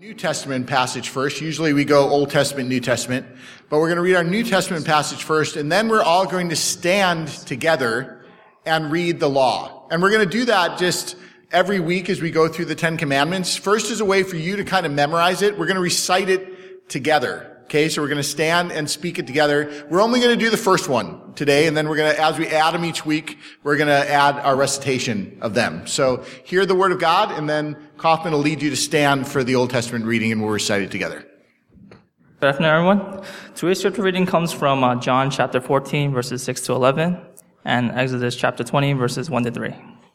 New Testament passage first. Usually we go Old Testament, New Testament, but we're going to read our New Testament passage first, and then we're all going to stand together and read the law. And we're going to do that just every week as we go through the Ten Commandments. First is a way for you to kind of memorize it. We're going to recite it together. Okay, so we're going to stand and speak it together. We're only going to do the first one today, and then we're going to, as we add them each week, we're going to add our recitation of them. So hear the word of God, and then Kaufman will lead you to stand for the Old Testament reading, and we'll recite it together. Good afternoon, everyone. Today's scripture reading comes from John chapter 14, verses 6 to 11, and Exodus chapter 20, verses 1 to 3.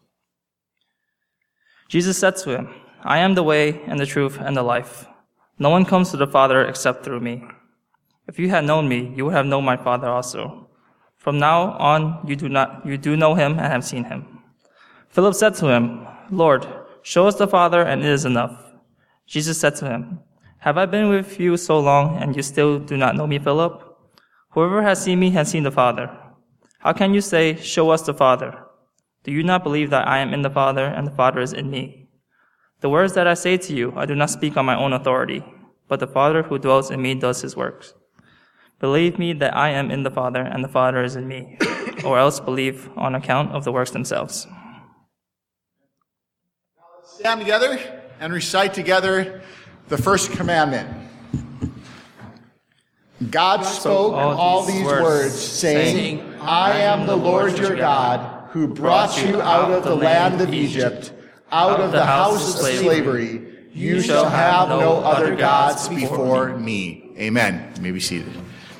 Jesus said to him, "I am the way and the truth and the life. No one comes to the Father except through me. If you had known me, you would have known my Father also. From now on, you do know him and have seen him." Philip said to him, "Lord, show us the Father, and it is enough." Jesus said to him, "Have I been with you so long, and you still do not know me, Philip? Whoever has seen me has seen the Father. How can you say, 'Show us the Father'? Do you not believe that I am in the Father, and the Father is in me? The words that I say to you, I do not speak on my own authority, but the Father who dwells in me does his works. Believe me that I am in the Father, and the Father is in me, or else believe on account of the works themselves." Now let's stand together and recite together the first commandment. God spoke all these words, saying, "I am the Lord your God, who brought you out of the land of Egypt, out of the house of slavery. You shall have no other gods before me." Amen. You may be seated.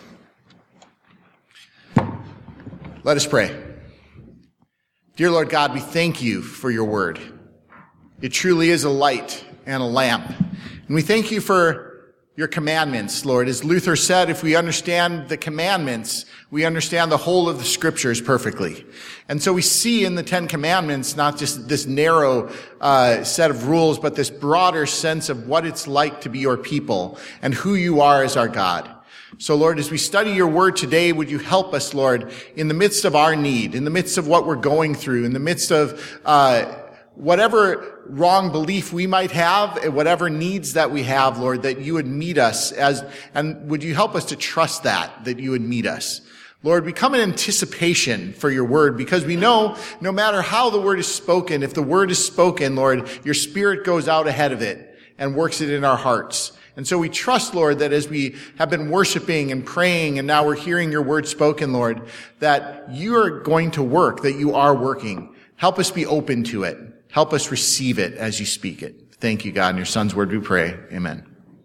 Let us pray. Dear Lord God, we thank you for your word. It truly is a light and a lamp. And we thank you for your commandments, Lord. As Luther said, if we understand the commandments, we understand the whole of the scriptures perfectly. And so we see in the Ten Commandments not just this narrow set of rules, but this broader sense of what it's like to be your people and who you are as our God. So, Lord, as we study your word today, would you help us, Lord, in the midst of our need, in the midst of what we're going through, in the midst of whatever wrong belief we might have, whatever needs that we have, Lord, that you would meet us and would you help us to trust that you would meet us. Lord, we come in anticipation for your word because we know no matter how the word is spoken, if the word is spoken, Lord, your spirit goes out ahead of it and works it in our hearts. And so we trust, Lord, that as we have been worshiping and praying and now we're hearing your word spoken, Lord, that you are going to work, that you are working. Help us be open to it. Help us receive it as you speak it. Thank you, God. In your Son's word we pray. Amen.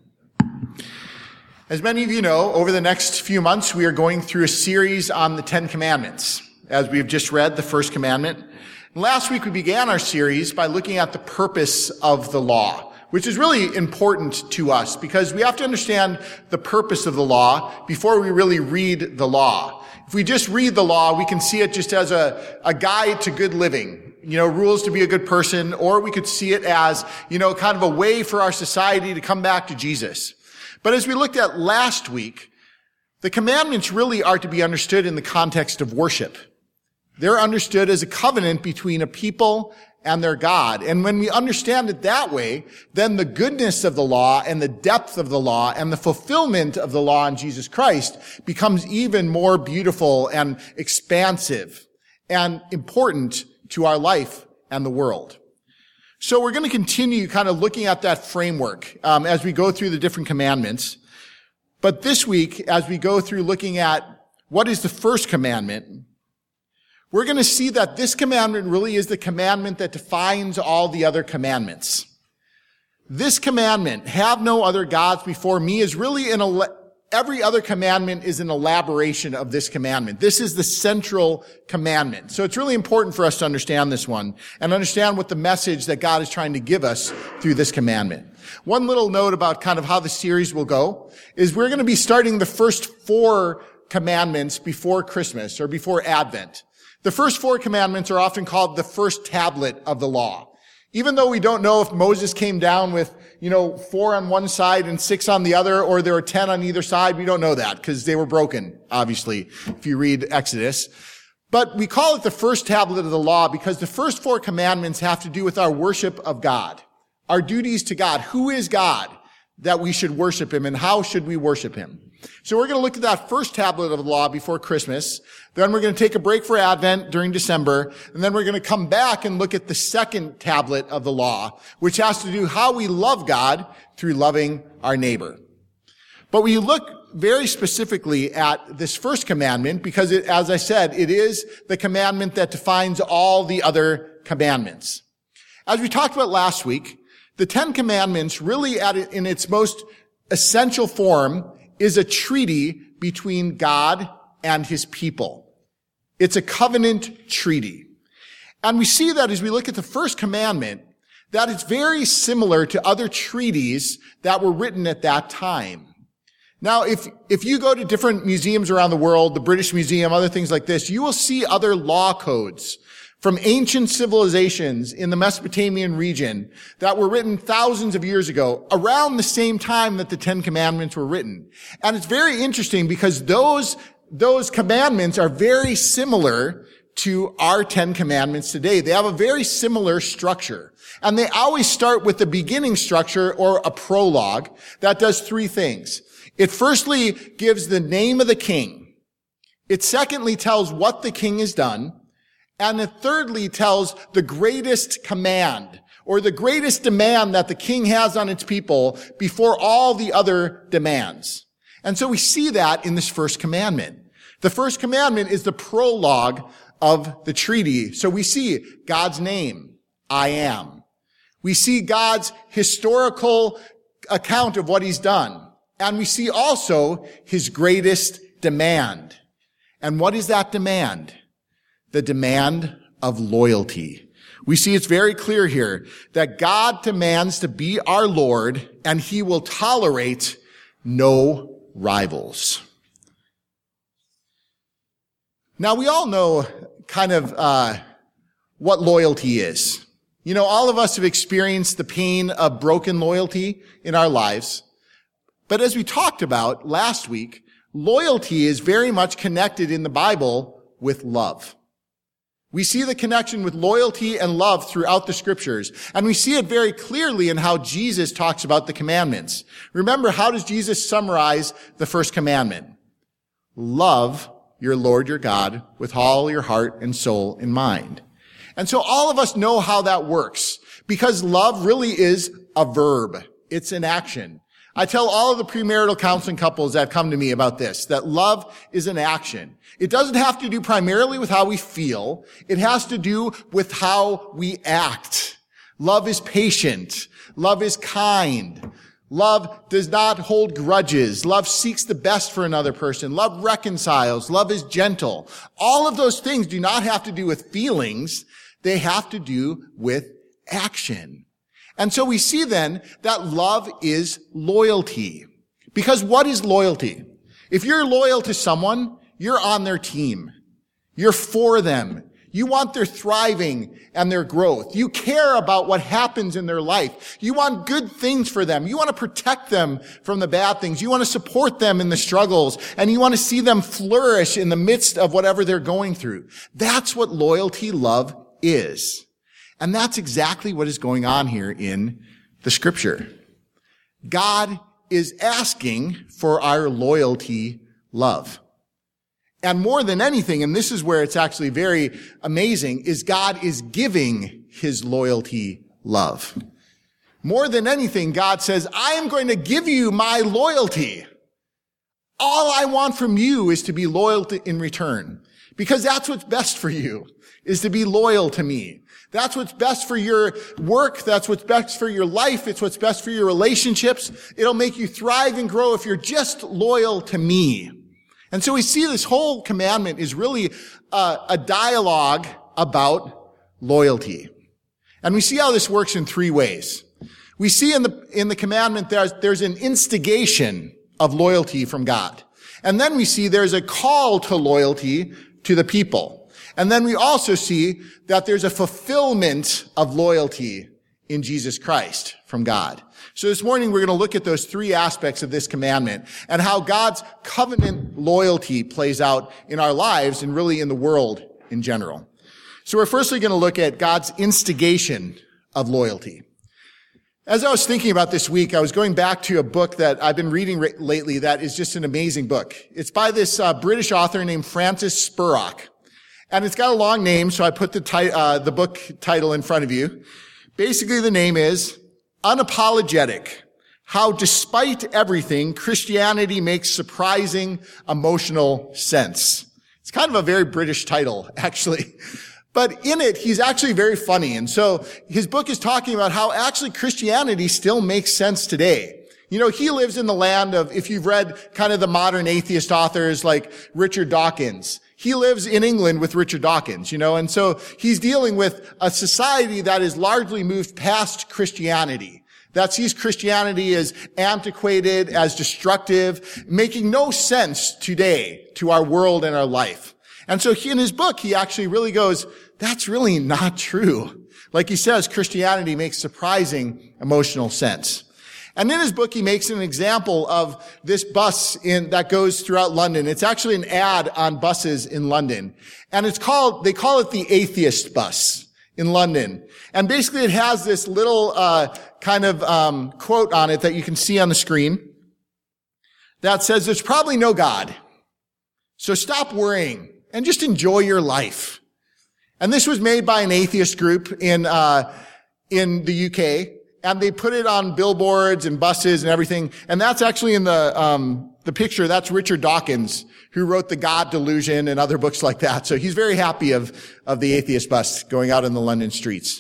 As many of you know, over the next few months, we are going through a series on the Ten Commandments, as we've just read the first commandment. And last week, we began our series by looking at the purpose of the law, which is really important to us because we have to understand the purpose of the law before we really read the law. If we just read the law, we can see it just as a guide to good living. Rules to be a good person, or we could see it as, kind of a way for our society to come back to Jesus. But as we looked at last week, the commandments really are to be understood in the context of worship. They're understood as a covenant between a people and their God. And when we understand it that way, then the goodness of the law and the depth of the law and the fulfillment of the law in Jesus Christ becomes even more beautiful and expansive and important to our life and the world. So we're going to continue kind of looking at that framework as we go through the different commandments. But this week, as we go through looking at what is the first commandment, we're going to see that this commandment really is the commandment that defines all the other commandments. This commandment, have no other gods before me, is really every other commandment is an elaboration of this commandment. This is the central commandment. So it's really important for us to understand this one and understand what the message that God is trying to give us through this commandment. One little note about kind of how the series will go is we're going to be starting the first 4 commandments before Christmas or before Advent. The first 4 commandments are often called the first tablet of the law. Even though we don't know if Moses came down with, 4 on one side and 6 on the other, or there were 10 on either side, we don't know that because they were broken, obviously, if you read Exodus. But we call it the first tablet of the law because the first 4 commandments have to do with our worship of God, our duties to God. Who is God? that we should worship him and how should we worship him. So we're going to look at that first tablet of the law before Christmas. Then we're going to take a break for Advent during December. And then we're going to come back and look at the second tablet of the law, which has to do how we love God through loving our neighbor. But we look very specifically at this first commandment because, as I said, it is the commandment that defines all the other commandments. As we talked about last week, the Ten Commandments really in its most essential form is a treaty between God and his people. It's a covenant treaty. And we see that as we look at the first commandment, that it's very similar to other treaties that were written at that time. Now, if you go to different museums around the world, the British Museum, other things like this, you will see other law codes from ancient civilizations in the Mesopotamian region that were written thousands of years ago, around the same time that the Ten Commandments were written. And it's very interesting because those commandments are very similar to our Ten Commandments today. They have a very similar structure. And they always start with the beginning structure or a prologue that does three things. It firstly gives the name of the king. It secondly tells what the king has done. And it thirdly tells the greatest command or the greatest demand that the king has on its people before all the other demands. And so we see that in this first commandment. The first commandment is the prologue of the treaty. So we see God's name, I am. We see God's historical account of what he's done. And we see also his greatest demand. And what is that demand? The demand of loyalty. We see it's very clear here that God demands to be our Lord and he will tolerate no rivals. Now we all know kind of what loyalty is. You know, all of us have experienced the pain of broken loyalty in our lives. But as we talked about last week, loyalty is very much connected in the Bible with love. We see the connection with loyalty and love throughout the scriptures. And we see it very clearly in how Jesus talks about the commandments. Remember, how does Jesus summarize the first commandment? Love your Lord your God with all your heart and soul and mind. And so all of us know how that works because love really is a verb. It's an action. I tell all of the premarital counseling couples that come to me about this, that love is an action. It doesn't have to do primarily with how we feel. It has to do with how we act. Love is patient. Love is kind. Love does not hold grudges. Love seeks the best for another person. Love reconciles. Love is gentle. All of those things do not have to do with feelings. They have to do with action. And so we see then that love is loyalty. Because what is loyalty? If you're loyal to someone, you're on their team. You're for them. You want their thriving and their growth. You care about what happens in their life. You want good things for them. You want to protect them from the bad things. You want to support them in the struggles. And you want to see them flourish in the midst of whatever they're going through. That's what loyalty love is. And that's exactly what is going on here in the scripture. God is asking for our loyalty love. And more than anything, and this is where it's actually very amazing, is God is giving his loyalty love. More than anything, God says, I am going to give you my loyalty. All I want from you is to be loyal in return. Because that's what's best for you, is to be loyal to me. That's what's best for your work. That's what's best for your life. It's what's best for your relationships. It'll make you thrive and grow if you're just loyal to me. And so we see this whole commandment is really a dialogue about loyalty. And we see how this works in three ways. We see in the commandment there's an instigation of loyalty from God. And then we see there's a call to loyalty to the people. And then we also see that there's a fulfillment of loyalty in Jesus Christ from God. So this morning we're going to look at those three aspects of this commandment and how God's covenant loyalty plays out in our lives and really in the world in general. So we're firstly going to look at God's instigation of loyalty. As I was thinking about this week, I was going back to a book that I've been reading lately that is just an amazing book. It's by this British author named Francis Spurrock. And it's got a long name, so I put the book title in front of you. Basically, the name is Unapologetic: How Despite Everything, Christianity Makes Surprising Emotional Sense. It's kind of a very British title, actually. But in it, he's actually very funny. And so his book is talking about how actually Christianity still makes sense today. You know, he lives in the land of, if you've read kind of the modern atheist authors like Richard Dawkins, he lives in England with Richard Dawkins, you know, and so he's dealing with a society that is largely moved past Christianity, that sees Christianity as antiquated, as destructive, making no sense today to our world and our life. And so in his book, he actually really goes, that's really not true. Like he says, Christianity makes surprising emotional sense. And in his book, he makes an example of this bus that goes throughout London. It's actually an ad on buses in London. And they call it the atheist bus in London. And basically it has this little, quote on it that you can see on the screen that says, there's probably no God. So stop worrying and just enjoy your life. And this was made by an atheist group in the UK, and they put it on billboards and buses and everything. And that's actually in the picture. That's Richard Dawkins, who wrote The God Delusion and other books like that. So he's very happy of the atheist bus going out in the London streets.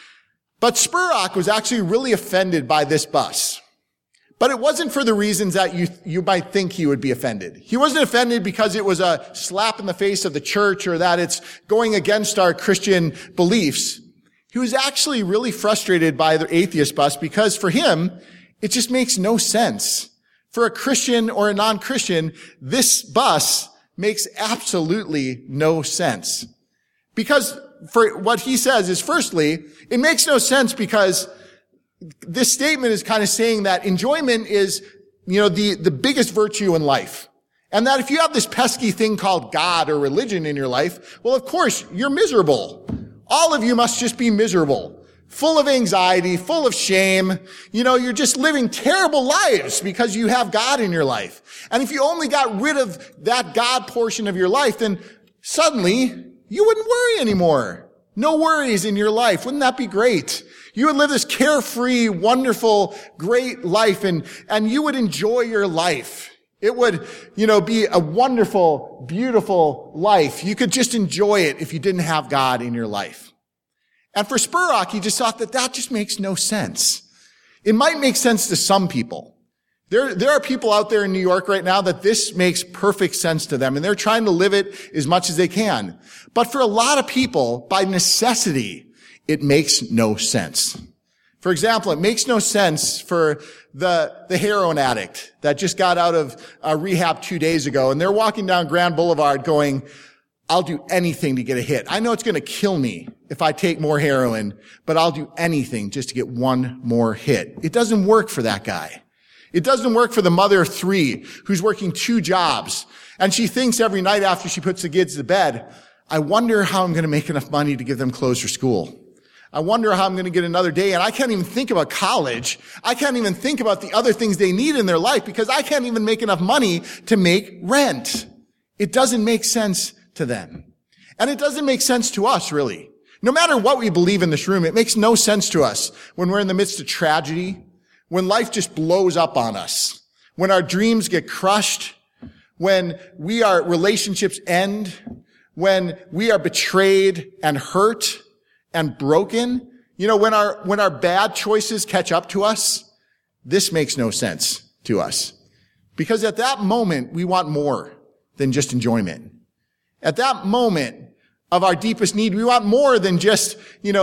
But Spurrock was actually really offended by this bus. But it wasn't for the reasons that you might think he would be offended. He wasn't offended because it was a slap in the face of the church or that it's going against our Christian beliefs. He was actually really frustrated by the atheist bus because for him, it just makes no sense. For a Christian or a non-Christian, this bus makes absolutely no sense. Because for what he says is, firstly, it makes no sense because this statement is kind of saying that enjoyment is, the biggest virtue in life. And that if you have this pesky thing called God or religion in your life, well, of course, you're miserable. All of you must just be miserable, full of anxiety, full of shame. You're just living terrible lives because you have God in your life. And if you only got rid of that God portion of your life, then suddenly you wouldn't worry anymore. No worries in your life. Wouldn't that be great? You would live this carefree, wonderful, great life and you would enjoy your life. It would, be a wonderful, beautiful life. You could just enjoy it if you didn't have God in your life. And for Spurrock, he just thought that just makes no sense. It might make sense to some people. There are people out there in New York right now that this makes perfect sense to them, and they're trying to live it as much as they can. But for a lot of people, by necessity, it makes no sense. For example, it makes no sense for the heroin addict that just got out of rehab 2 days ago, and they're walking down Grand Boulevard going, I'll do anything to get a hit. I know it's going to kill me if I take more heroin, but I'll do anything just to get one more hit. It doesn't work for that guy. It doesn't work for the mother of 3 who's working 2 jobs, and she thinks every night after she puts the kids to bed, I wonder how I'm going to make enough money to give them clothes for school. I wonder how I'm going to get another day, and I can't even think about college. I can't even think about the other things they need in their life because I can't even make enough money to make rent. It doesn't make sense to them. And it doesn't make sense to us, really. No matter what we believe in this room, it makes no sense to us when we're in the midst of tragedy, when life just blows up on us, when our dreams get crushed, when relationships end, when we are betrayed and hurt and broken, when our bad choices catch up to us, this makes no sense to us. Because at that moment, we want more than just enjoyment. At that moment of our deepest need, we want more than just,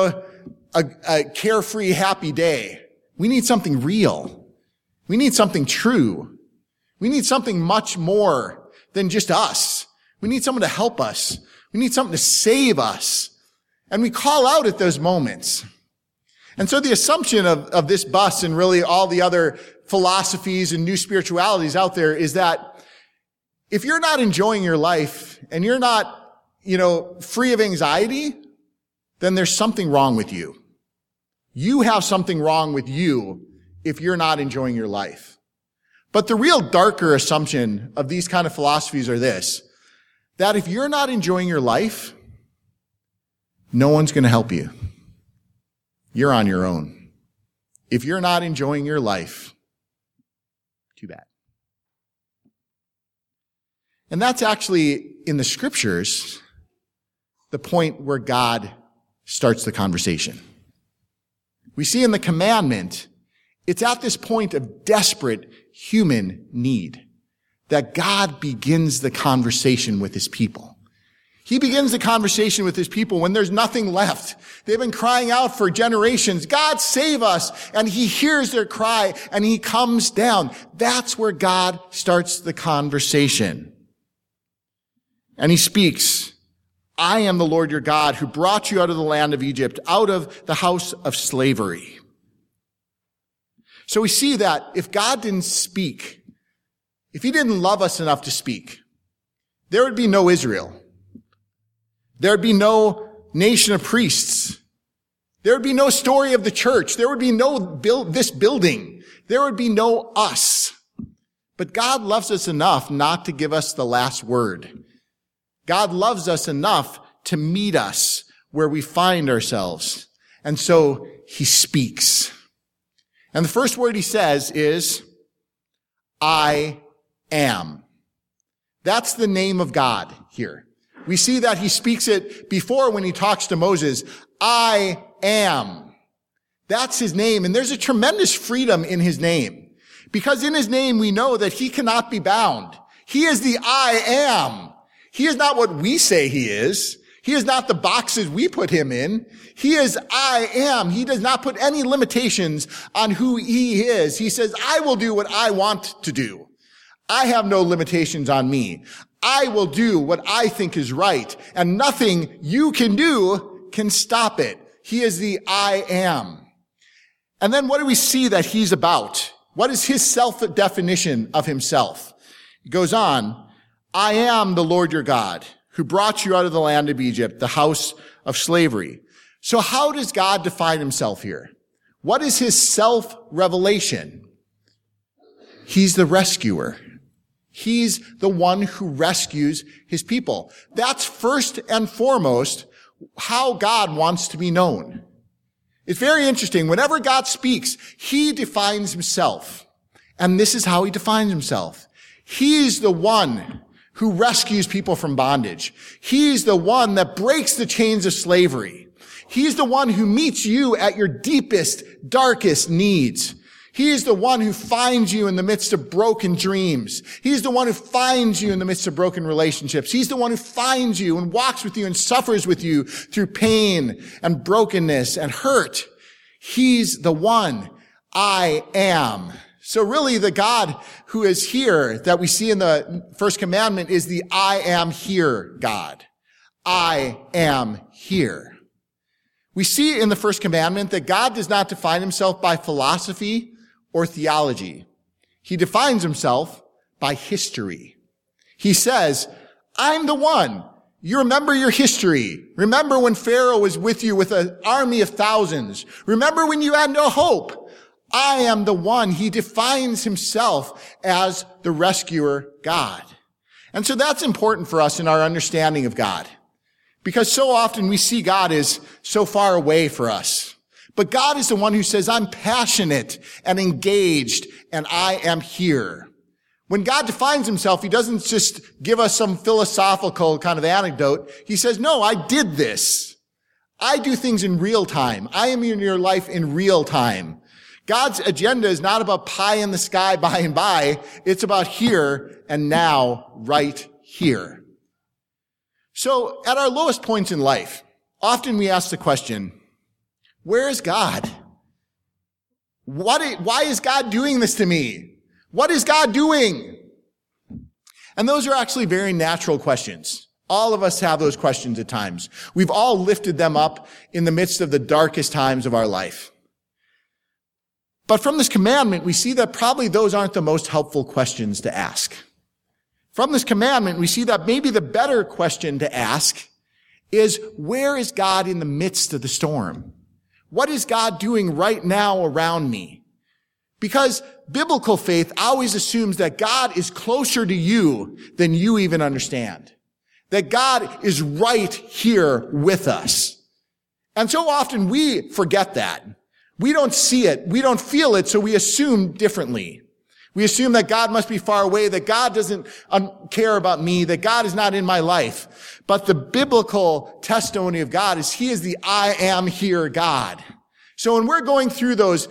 a carefree, happy day. We need something real. We need something true. We need something much more than just us. We need someone to help us. We need something to save us. And we call out at those moments. And so the assumption of this bus and really all the other philosophies and new spiritualities out there is that if you're not enjoying your life and you're not, free of anxiety, then there's something wrong with you. You have something wrong with you if you're not enjoying your life. But the real darker assumption of these kind of philosophies are this, that if you're not enjoying your life, no one's going to help you. You're on your own. If you're not enjoying your life, too bad. And that's actually, in the scriptures, the point where God starts the conversation. We see in the commandment, it's at this point of desperate human need that God begins the conversation with his people. He begins the conversation with his people when there's nothing left. They've been crying out for generations, God save us, and he hears their cry and he comes down. That's where God starts the conversation. And he speaks, I am the Lord your God who brought you out of the land of Egypt, out of the house of slavery. So we see that if God didn't speak, if he didn't love us enough to speak, there would be no Israel. There would be no nation of priests. There would be no story of the church. There would be no this building. There would be no us. But God loves us enough not to give us the last word. God loves us enough to meet us where we find ourselves. And so he speaks. And the first word he says is, I am. That's the name of God here. We see that he speaks it before when he talks to Moses. I am. That's his name. And there's a tremendous freedom in his name. Because in his name we know that he cannot be bound. He is the I am. He is not what we say he is. He is not the boxes we put him in. He is I am. He does not put any limitations on who he is. He says, I will do what I want to do. I have no limitations on me. I will do what I think is right, and nothing you can do can stop it. He is the I am. And then what do we see that he's about? What is his self-definition of himself? He goes on, I am the Lord your God, who brought you out of the land of Egypt, the house of slavery. So how does God define himself here? What is his self-revelation? He's the rescuer. He's the one who rescues his people. That's first and foremost how God wants to be known. It's very interesting. Whenever God speaks, he defines himself. And this is how he defines himself. He's the one who rescues people from bondage. He's the one that breaks the chains of slavery. He's the one who meets you at your deepest, darkest needs. He is the one who finds you in the midst of broken dreams. He's the one who finds you in the midst of broken relationships. He's the one who finds you and walks with you and suffers with you through pain and brokenness and hurt. He's the one, I am. So really the God who is here that we see in the first commandment is the I am here God. I am here. We see in the first commandment that God does not define himself by philosophy or theology. He defines himself by history. He says, I'm the one. You remember your history. Remember when Pharaoh was with you with an army of thousands. Remember when you had no hope. I am the one. He defines himself as the rescuer God. And so that's important for us in our understanding of God. Because so often we see God as so far away for us. But God is the one who says, I'm passionate and engaged and I am here. When God defines himself, he doesn't just give us some philosophical kind of anecdote. He says, no, I did this. I do things in real time. I am in your life in real time. God's agenda is not about pie in the sky by and by. It's about here and now, right here. So at our lowest points in life, often we ask the question, where is God? Why is God doing this to me? What is God doing? And those are actually very natural questions. All of us have those questions at times. We've all lifted them up in the midst of the darkest times of our life. But from this commandment, we see that probably those aren't the most helpful questions to ask. From this commandment, we see that maybe the better question to ask is, where is God in the midst of the storm? What is God doing right now around me? Because biblical faith always assumes that God is closer to you than you even understand. That God is right here with us. And so often we forget that. We don't see it. We don't feel it. So we assume differently. We assume that God must be far away, that God doesn't care about me, that God is not in my life. But the biblical testimony of God is He is the I am here God. So when we're going through those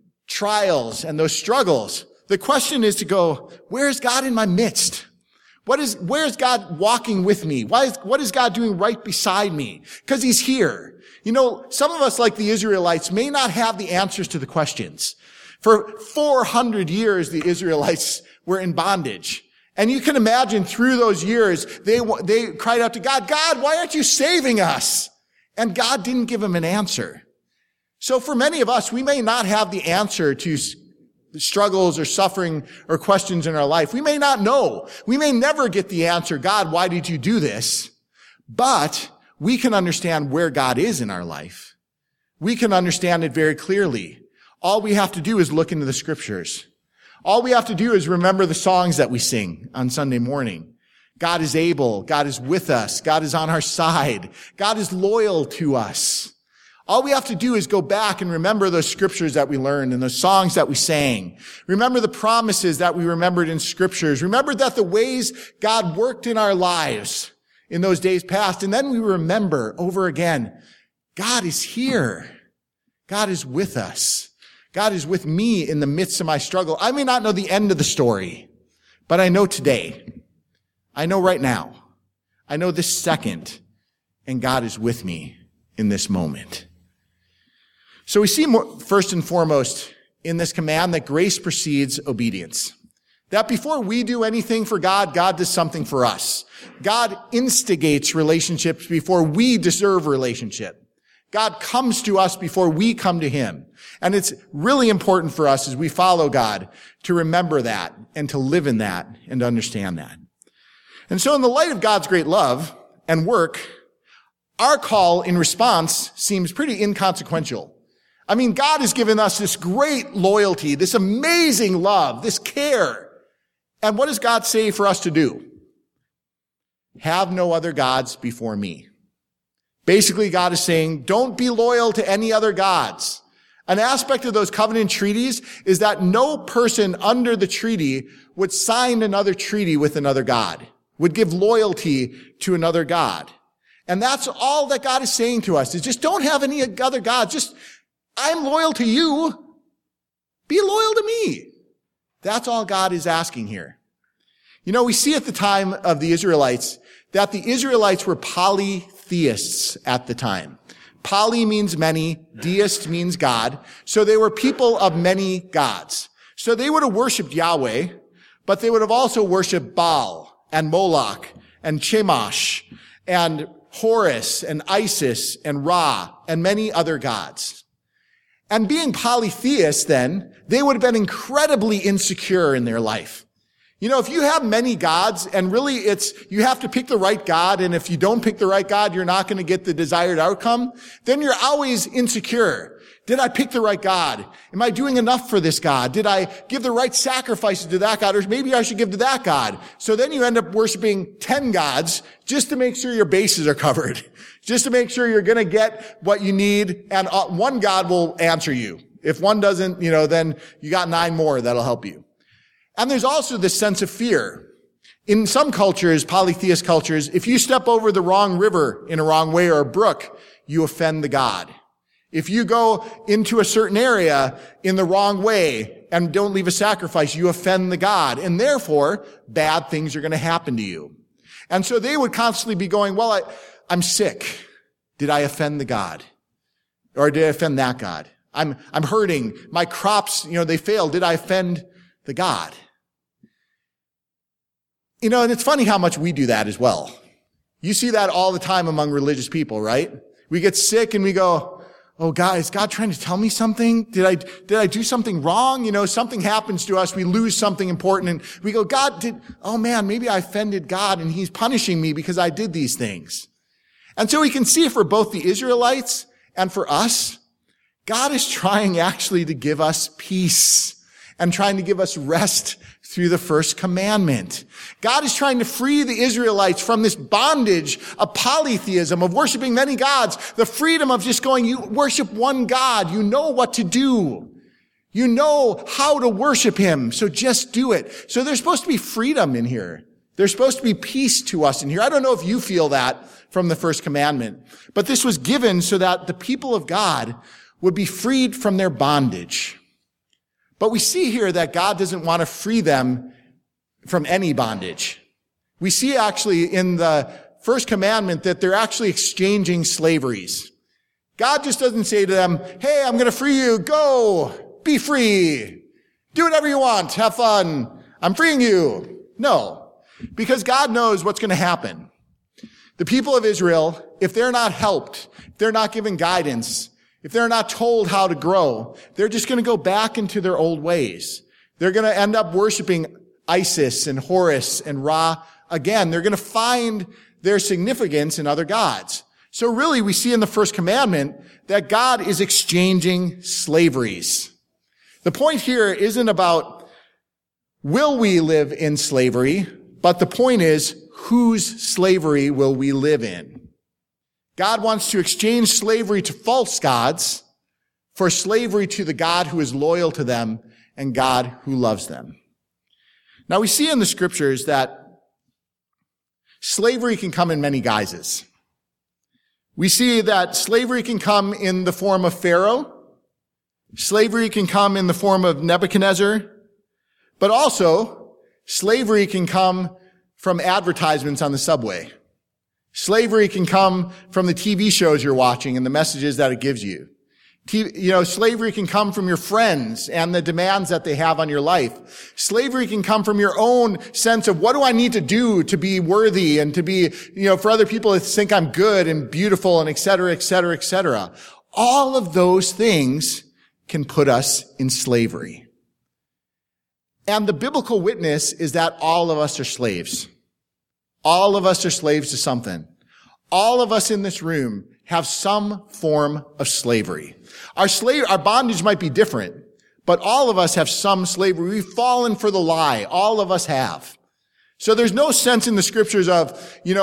trials and those struggles, the question is to go, where is God in my midst? Where is God walking with me? What is God doing right beside me? Because He's here. You know, some of us, like the Israelites, may not have the answers to the questions. For 400 years, the Israelites were in bondage. And you can imagine through those years, they cried out to God, God, why aren't you saving us? And God didn't give them an answer. So for many of us, we may not have the answer to struggles or suffering or questions in our life. We may not know. We may never get the answer, God, why did you do this? But we can understand where God is in our life. We can understand it very clearly. All we have to do is look into the scriptures. All we have to do is remember the songs that we sing on Sunday morning. God is able. God is with us. God is on our side. God is loyal to us. All we have to do is go back and remember those scriptures that we learned and those songs that we sang. Remember the promises that we remembered in scriptures. Remember that the ways God worked in our lives in those days past. And then we remember over again, God is here. God is with us. God is with me in the midst of my struggle. I may not know the end of the story, but I know today. I know right now. I know this second, and God is with me in this moment. So we see first and foremost in this command that grace precedes obedience. That before we do anything for God, God does something for us. God instigates relationships before we deserve relationship. God comes to us before we come to Him. And it's really important for us as we follow God to remember that and to live in that and to understand that. And so in the light of God's great love and work, our call in response seems pretty inconsequential. I mean, God has given us this great loyalty, this amazing love, this care. And what does God say for us to do? Have no other gods before me. Basically, God is saying, don't be loyal to any other gods. An aspect of those covenant treaties is that no person under the treaty would sign another treaty with another god, would give loyalty to another god. And that's all that God is saying to us, is just don't have any other gods. Just, I'm loyal to you. Be loyal to me. That's all God is asking here. You know, we see at the time of the Israelites that the Israelites were polytheists at the time. Poly means many, deist means God. So they were people of many gods. So they would have worshiped Yahweh, but they would have also worshiped Baal and Moloch and Chemosh and Horus and Isis and Ra and many other gods. And being polytheists then, they would have been incredibly insecure in their life. You know, if you have many gods, and really you have to pick the right God, and if you don't pick the right God, you're not going to get the desired outcome, then you're always insecure. Did I pick the right God? Am I doing enough for this God? Did I give the right sacrifices to that God? Or maybe I should give to that God. So then you end up worshiping 10 gods just to make sure your bases are covered. Just to make sure you're going to get what you need, and one God will answer you. If one doesn't, then you got 9 more that'll help you. And there's also this sense of fear. In some cultures, polytheist cultures, if you step over the wrong river in a wrong way or a brook, you offend the god. If you go into a certain area in the wrong way and don't leave a sacrifice, you offend the god. And therefore, bad things are going to happen to you. And so they would constantly be going, well, I'm sick. Did I offend the god? Or did I offend that god? I'm hurting. My crops, they failed. Did I offend the god? And it's funny how much we do that as well. You see that all the time among religious people, right? We get sick and we go, oh God, is God trying to tell me something? Did I do something wrong? Something happens to us. We lose something important and we go, maybe I offended God and He's punishing me because I did these things. And so we can see for both the Israelites and for us, God is trying actually to give us peace and trying to give us rest through the first commandment. God is trying to free the Israelites from this bondage of polytheism, of worshiping many gods, the freedom of just going, you worship one God. You know what to do. You know how to worship him, so just do it. So there's supposed to be freedom in here. There's supposed to be peace to us in here. I don't know if you feel that from the first commandment, but this was given so that the people of God would be freed from their bondage. But we see here that God doesn't want to free them from any bondage. We see actually in the first commandment that they're actually exchanging slaveries. God just doesn't say to them, hey, I'm going to free you. Go, be free. Do whatever you want. Have fun. I'm freeing you. No, because God knows what's going to happen. The people of Israel, if they're not helped, if they're not given guidance, if they're not told how to grow, they're just going to go back into their old ways. They're going to end up worshiping Isis and Horus and Ra again. They're going to find their significance in other gods. So really, we see in the first commandment that God is exchanging slaveries. The point here isn't about will we live in slavery, but the point is whose slavery will we live in? God wants to exchange slavery to false gods for slavery to the God who is loyal to them and God who loves them. Now we see in the scriptures that slavery can come in many guises. We see that slavery can come in the form of Pharaoh. Slavery can come in the form of Nebuchadnezzar. But also, slavery can come from advertisements on the subway. Slavery can come from the TV shows you're watching and the messages that it gives you. Slavery can come from your friends and the demands that they have on your life. Slavery can come from your own sense of what do I need to do to be worthy and to be, for other people to think I'm good and beautiful and et cetera, et cetera, et cetera. All of those things can put us in slavery. And the biblical witness is that all of us are slaves. All of us are slaves to something. All of us in this room have some form of slavery. Our bondage might be different, but all of us have some slavery. We've fallen for the lie. All of us have. So there's no sense in the scriptures of,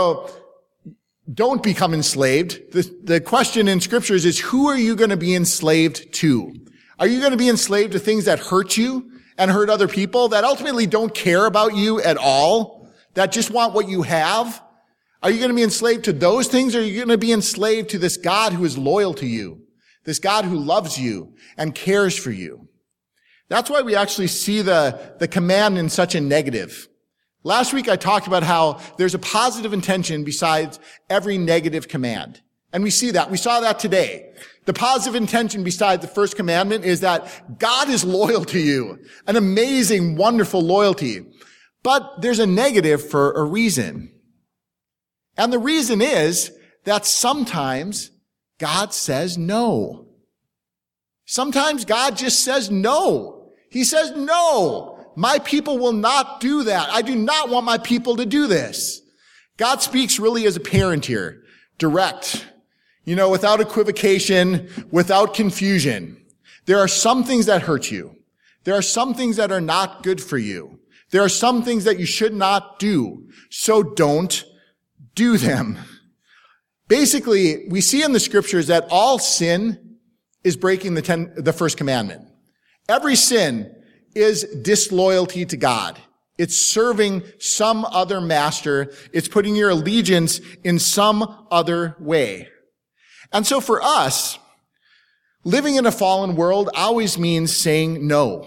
don't become enslaved. The question in scriptures is, who are you going to be enslaved to? Are you going to be enslaved to things that hurt you and hurt other people, that ultimately don't care about you at all, that just want what you have? Are you going to be enslaved to those things, or are you going to be enslaved to this God who is loyal to you, this God who loves you and cares for you? That's why we actually see the command in such a negative. Last week I talked about how there's a positive intention besides every negative command. And we see that. We saw that today. The positive intention beside the first commandment is that God is loyal to you. An amazing, wonderful loyalty. But there's a negative for a reason. And the reason is that sometimes God says no. Sometimes God just says no. He says, no, my people will not do that. I do not want my people to do this. God speaks really as a parent here. Direct. Without equivocation, without confusion. There are some things that hurt you. There are some things that are not good for you. There are some things that you should not do. So don't do them. Basically, we see in the scriptures that all sin is breaking the first commandment. Every sin is disloyalty to God. It's serving some other master. It's putting your allegiance in some other way. And so for us, living in a fallen world always means saying no.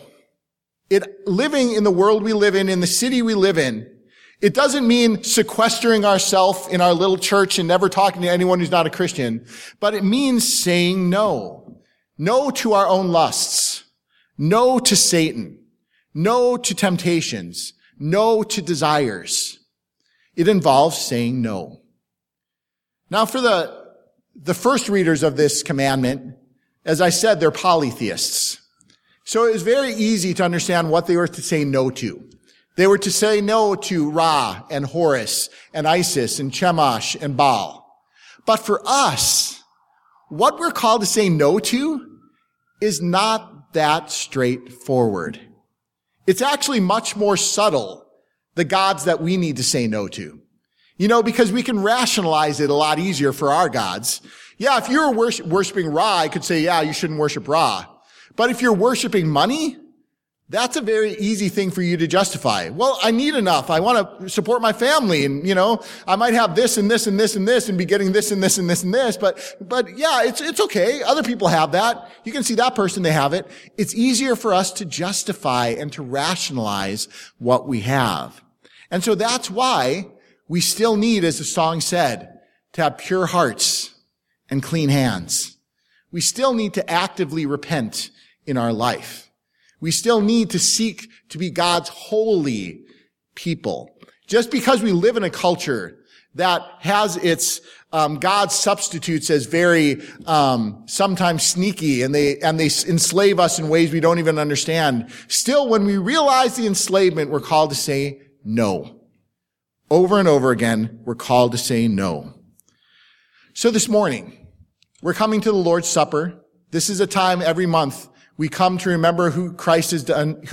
Living in the world we live in the city we live in, it doesn't mean sequestering ourselves in our little church and never talking to anyone who's not a Christian, but it means saying no. No to our own lusts. No to Satan. No to temptations. No to desires. It involves saying no. Now for the first readers of this commandment, as I said, they're polytheists. So it was very easy to understand what they were to say no to. They were to say no to Ra and Horus and Isis and Chemosh and Baal. But for us, what we're called to say no to is not that straightforward. It's actually much more subtle, the gods that we need to say no to. Because we can rationalize it a lot easier for our gods. Yeah, if you're worshiping Ra, I could say, yeah, you shouldn't worship Ra. But if you're worshiping money, that's a very easy thing for you to justify. Well, I need enough. I want to support my family. And, I might have this and this and this and this and be getting this and this and this and this. But yeah, it's okay. Other people have that. You can see that person, they have it. It's easier for us to justify and to rationalize what we have. And so that's why we still need, as the song said, to have pure hearts and clean hands. We still need to actively repent in our life. We still need to seek to be God's holy people. Just because we live in a culture that has its God substitutes as very sometimes sneaky, and they enslave us in ways we don't even understand, still, when we realize the enslavement, we're called to say no. Over and over again, we're called to say no. So this morning, we're coming to the Lord's Supper. This is a time every month we come to remember who Christ is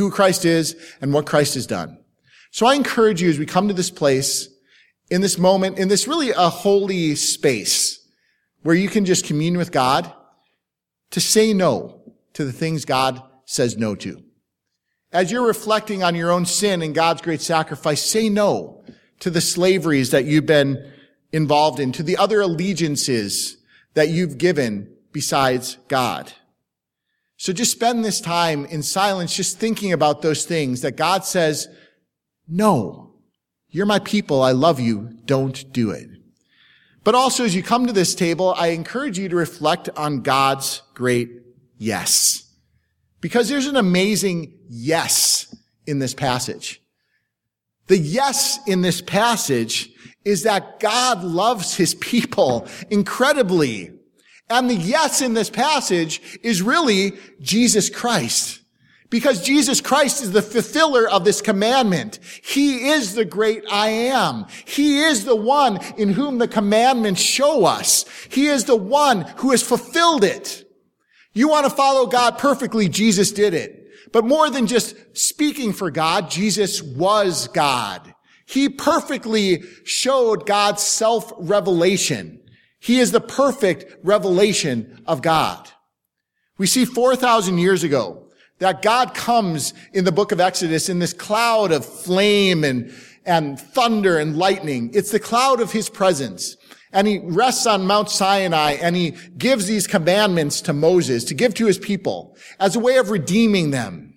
and what Christ has done. So I encourage you as we come to this place, in this moment, in this really a holy space where you can just commune with God, to say no to the things God says no to. As you're reflecting on your own sin and God's great sacrifice, say no to the slaveries that you've been involved in, to the other allegiances that you've given besides God. So just spend this time in silence, just thinking about those things that God says, no, you're my people, I love you, don't do it. But also as you come to this table, I encourage you to reflect on God's great yes. Because there's an amazing yes in this passage. The yes in this passage is that God loves his people incredibly. And the yes in this passage is really Jesus Christ. Because Jesus Christ is the fulfiller of this commandment. He is the great I am. He is the one in whom the commandments show us. He is the one who has fulfilled it. You want to follow God perfectly, Jesus did it. But more than just speaking for God, Jesus was God. He perfectly showed God's self-revelation. He is the perfect revelation of God. We see 4,000 years ago that God comes in the book of Exodus in this cloud of flame and thunder and lightning. It's the cloud of his presence. And he rests on Mount Sinai and he gives these commandments to Moses to give to his people as a way of redeeming them.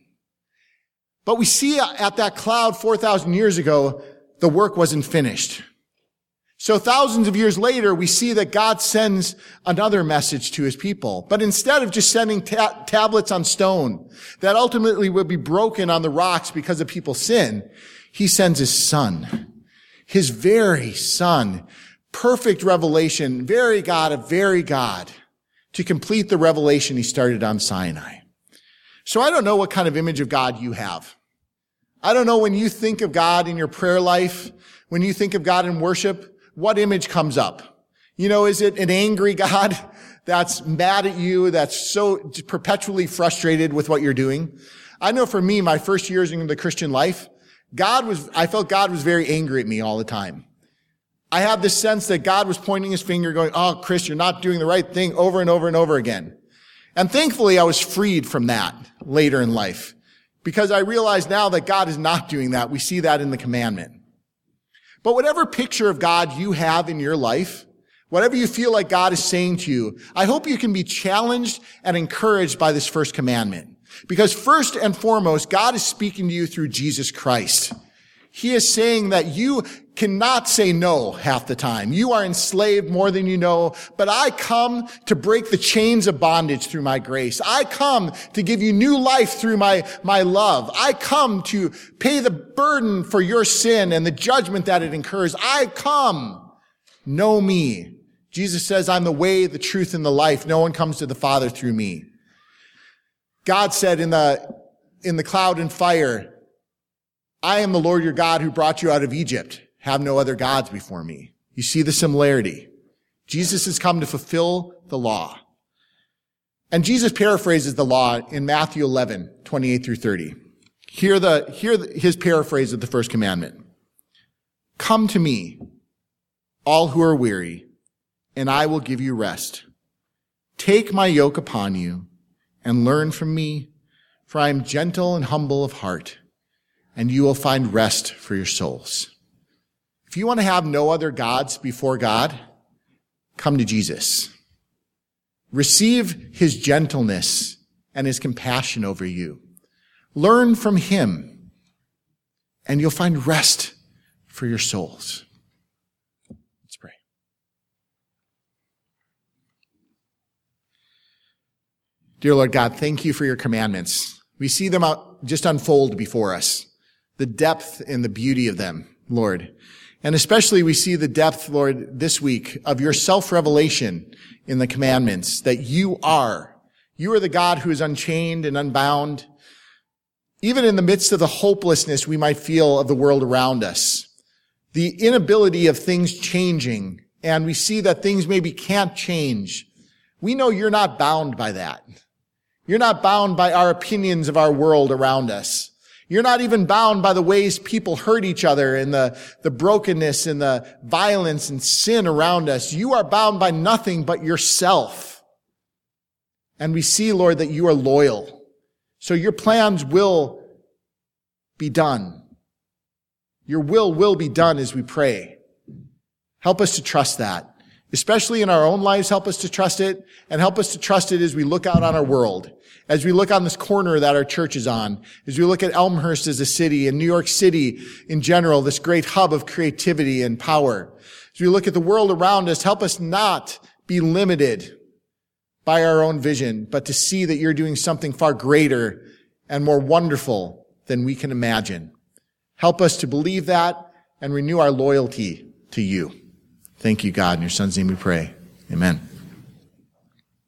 But we see at that cloud 4,000 years ago, the work wasn't finished. So thousands of years later, we see that God sends another message to his people. But instead of just sending tablets on stone that ultimately will be broken on the rocks because of people's sin, he sends his son, his very son, perfect revelation, very God of very God, to complete the revelation he started on Sinai. So I don't know what kind of image of God you have. I don't know when you think of God in your prayer life, when you think of God in worship, what image comes up? Is it an angry God that's mad at you, that's so perpetually frustrated with what you're doing? I know for me, my first years in the Christian life, I felt God was very angry at me all the time. I had this sense that God was pointing his finger going, oh, Chris, you're not doing the right thing over and over and over again. And thankfully, I was freed from that later in life because I realize now that God is not doing that. We see that in the commandment. But whatever picture of God you have in your life, whatever you feel like God is saying to you, I hope you can be challenged and encouraged by this first commandment. Because first and foremost, God is speaking to you through Jesus Christ. He is saying that you cannot say no half the time. You are enslaved more than you know, but I come to break the chains of bondage through my grace. I come to give you new life through my love. I come to pay the burden for your sin and the judgment that it incurs. I come. Know me. Jesus says, I'm the way, the truth, and the life. No one comes to the Father through me. God said in the cloud and fire, I am the Lord your God who brought you out of Egypt. Have no other gods before me. You see the similarity. Jesus has come to fulfill the law. And Jesus paraphrases the law in Matthew 11, 28 through 30. Hear his paraphrase of the first commandment. Come to me, all who are weary, and I will give you rest. Take my yoke upon you and learn from me, for I am gentle and humble of heart, and you will find rest for your souls. If you want to have no other gods before God, come to Jesus. Receive his gentleness and his compassion over you. Learn from him, and you'll find rest for your souls. Let's pray. Dear Lord God, thank you for your commandments. We see them just unfold before us, the depth and the beauty of them, Lord. And especially we see the depth, Lord, this week of your self-revelation in the commandments, that you are the God who is unchained and unbound. Even in the midst of the hopelessness we might feel of the world around us, the inability of things changing, and we see that things maybe can't change, we know you're not bound by that. You're not bound by our opinions of our world around us. You're not even bound by the ways people hurt each other and the brokenness and the violence and sin around us. You are bound by nothing but yourself. And we see, Lord, that you are loyal. So your plans will be done. Your will be done as we pray. Help us to trust that. Especially in our own lives, help us to trust it, and help us to trust it as we look out on our world, as we look on this corner that our church is on, as we look at Elmhurst as a city and New York City in general, this great hub of creativity and power. As we look at the world around us, help us not be limited by our own vision, but to see that you're doing something far greater and more wonderful than we can imagine. Help us to believe that and renew our loyalty to you. Thank you, God. In your Son's name we pray. Amen.